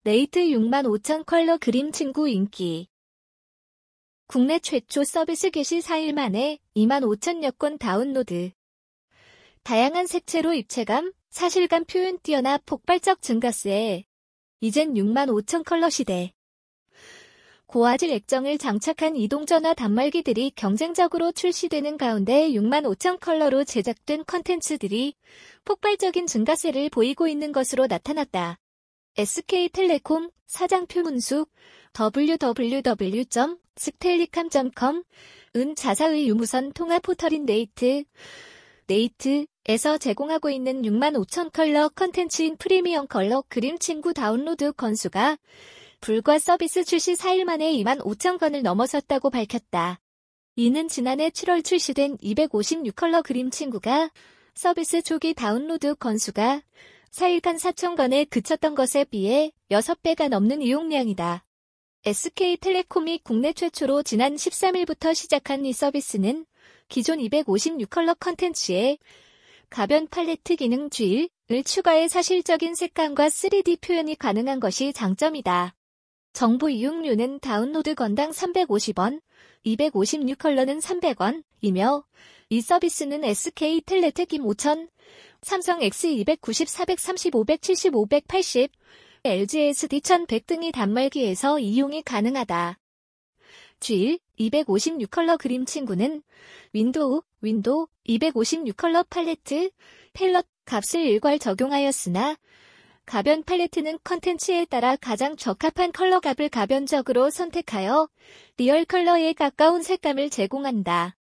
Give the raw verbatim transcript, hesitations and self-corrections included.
레이트 육만 오천 컬러 그림 친구 인기. 국내 최초 서비스 개시 사 일 만에 이만 오천여 건 다운로드. 다양한 색채로 입체감, 사실감 표현 뛰어나 폭발적 증가세. 이젠 육만 오천 컬러 시대. 고화질 액정을 장착한 이동전화 단말기들이 경쟁적으로 출시되는 가운데 육만 오천 컬러로 제작된 컨텐츠들이 폭발적인 증가세를 보이고 있는 것으로 나타났다. 에스케이텔레콤 사장 표문숙 더블유 더블유 더블유 점 스텔리캄 점 컴은 자사의 유무선 통화 포털인 네이트, 네이트에서 제공하고 있는 육만 오천 컬러 컨텐츠인 프리미엄 컬러 그림 친구 다운로드 건수가 불과 서비스 출시 사 일 만에 이만 오천 건을 넘어섰다고 밝혔다. 이는 지난해 칠월 출시된 이백오십육 컬러 그림 친구가 서비스 초기 다운로드 건수가 사 일간 사천 건에 그쳤던 것에 비해 여섯 배가 넘는 이용량이다. 에스케이텔레콤이 국내 최초로 지난 십삼 일부터 시작한 이 서비스는 기존 이백오십육 컬러 컨텐츠에 가변 팔레트 기능 주일을 추가해 사실적인 색감과 쓰리디 표현이 가능한 것이 장점이다. 정보 이용료는 다운로드 건당 삼백오십 원, 이백오십육 컬러는 삼백 원이며 이 서비스는 에스케이텔레텍임 오천, 삼성 엑스 이백구십, 사백삼십, 오백칠십, 오백팔십, 엘지 에스디 천백 등의 단말기에서 이용이 가능하다. 주일 이백오십육 컬러 그림 친구는 윈도우, 윈도우 이백오십육 컬러 팔레트, 팰럿 값을 일괄 적용하였으나 가변 팔레트는 컨텐츠에 따라 가장 적합한 컬러 값을 가변적으로 선택하여 리얼 컬러에 가까운 색감을 제공한다.